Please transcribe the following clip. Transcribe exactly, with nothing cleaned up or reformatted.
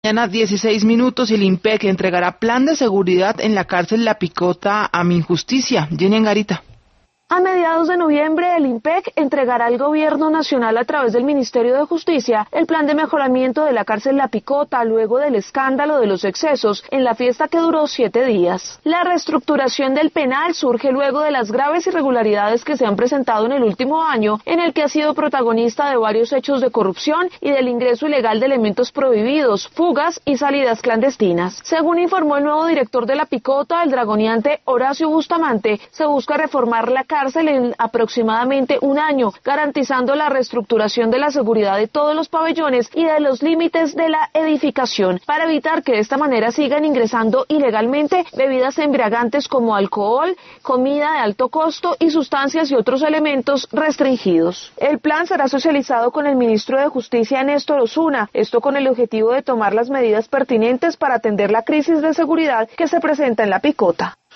Mañana dieciséis minutos y el IMPEC entregará plan de seguridad en la cárcel La Picota a Minjusticia. Jenny Angarita. A mediados de noviembre, el IMPEC entregará al Gobierno Nacional a través del Ministerio de Justicia el plan de mejoramiento de la cárcel La Picota luego del escándalo de los excesos en la fiesta que duró siete días. La reestructuración del penal surge luego de las graves irregularidades que se han presentado en el último año, en el que ha sido protagonista de varios hechos de corrupción y del ingreso ilegal de elementos prohibidos, fugas y salidas clandestinas. Según informó el nuevo director de La Picota, el dragoneante Horacio Bustamante, se busca reformar la cárcel en aproximadamente un año, garantizando la reestructuración de la seguridad de todos los pabellones y de los límites de la edificación, para evitar que de esta manera sigan ingresando ilegalmente bebidas embriagantes como alcohol, comida de alto costo y sustancias y otros elementos restringidos. El plan será socializado con el ministro de Justicia, Néstor Osuna, esto con el objetivo de tomar las medidas pertinentes para atender la crisis de seguridad que se presenta en La Picota.